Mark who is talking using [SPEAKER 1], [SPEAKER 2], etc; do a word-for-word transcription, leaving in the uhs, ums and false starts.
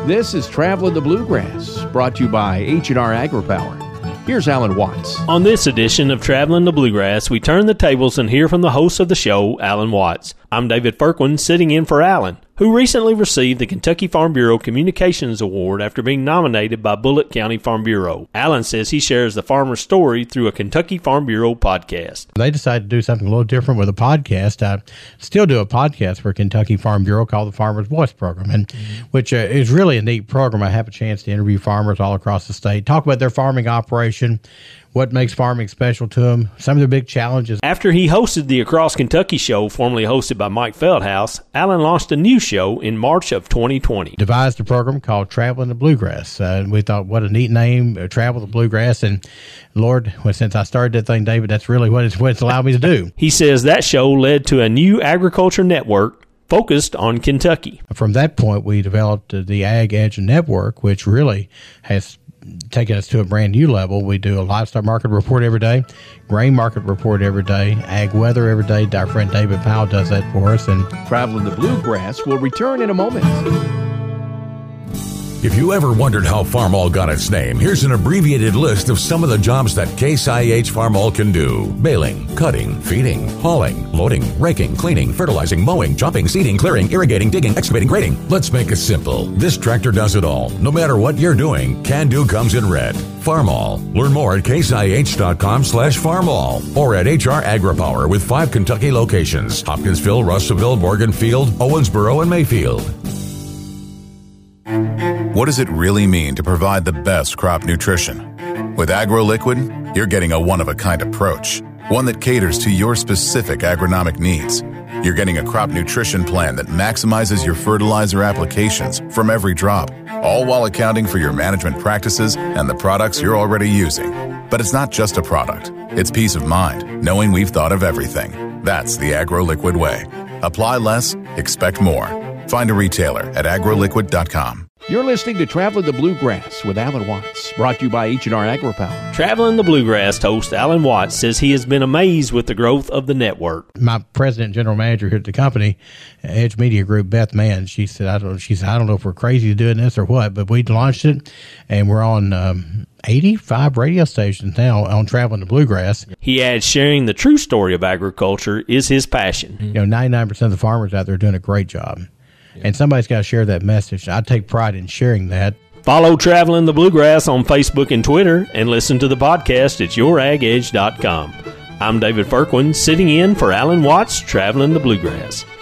[SPEAKER 1] This is Traveling the Bluegrass, brought to you by H and R AgriPower. Here's Alan Watts.
[SPEAKER 2] On this edition of Traveling the Bluegrass, we turn the tables and hear from the host of the show, Alan Watts. I'm David Firkman, sitting in for Alan, who recently received the Kentucky Farm Bureau Communications Award after being nominated by Bullitt County Farm Bureau. Alan says he shares the farmer's story through a Kentucky Farm Bureau podcast.
[SPEAKER 3] They decided to do something a little different with a podcast. I still do a podcast for Kentucky Farm Bureau called the Farmer's Voice Program, and mm-hmm. which uh, is really a neat program. I have a chance to interview farmers all across the state, talk about their farming operation, what makes farming special to them, some of their big challenges.
[SPEAKER 2] After he hosted the Across Kentucky show, formerly hosted by Mike Feldhouse, Alan launched a new show in March of twenty twenty.
[SPEAKER 3] Devised a program called Traveling the Bluegrass. Uh, we thought, what a neat name, uh, Travel the Bluegrass. And Lord, well, since I started that thing, David, that's really what it's, what it's allowed me to do.
[SPEAKER 2] He says that show led to a new agriculture network focused on Kentucky.
[SPEAKER 3] From that point, we developed uh, the Ag Edge Network, which really has taking us to a brand new level. We do a livestock market report every day, grain market report every day, ag weather every day. Our friend David Powell does that for us. And
[SPEAKER 1] Traveling the Bluegrass will return in a moment.
[SPEAKER 4] If you ever wondered how Farmall got its name, here's an abbreviated list of some of the jobs that Case I H Farmall can do. Baling, cutting, feeding, hauling, loading, raking, cleaning, fertilizing, mowing, chopping, seeding, clearing, irrigating, digging, excavating, grading. Let's make it simple. This tractor does it all. No matter what you're doing, Can Do comes in red. Farmall. Learn more at caseih.com slash farmall or at H R AgriPower with five Kentucky locations: Hopkinsville, Russellville, Morganfield, Owensboro, and Mayfield.
[SPEAKER 5] What does it really mean to provide the best crop nutrition? With AgroLiquid, you're getting a one-of-a-kind approach, one that caters to your specific agronomic needs. You're getting a crop nutrition plan that maximizes your fertilizer applications from every drop, all while accounting for your management practices and the products you're already using. But it's not just a product. It's peace of mind, knowing we've thought of everything. That's the AgroLiquid way. Apply less, expect more. Find a retailer at agroliquid dot com.
[SPEAKER 1] You're listening to Traveling the Bluegrass with Alan Watts, brought to you by H and R AgriPower.
[SPEAKER 2] Traveling the Bluegrass host Alan Watts says he has been amazed with the growth of the network.
[SPEAKER 3] My president and general manager here at the company, Edge Media Group, Beth Mann, she said, I don't, she said, I don't know if we're crazy doing this or what, but we launched it, and we're on um, eighty-five radio stations now on Traveling the Bluegrass.
[SPEAKER 2] He adds sharing the true story of agriculture is his passion.
[SPEAKER 3] You know, ninety-nine percent of the farmers out there are doing a great job. And somebody's got to share that message. I take pride in sharing that.
[SPEAKER 2] Follow Traveling the Bluegrass on Facebook and Twitter, and listen to the podcast at your ag edge dot com. I'm David Firkman, sitting in for Alan Watts, Traveling the Bluegrass.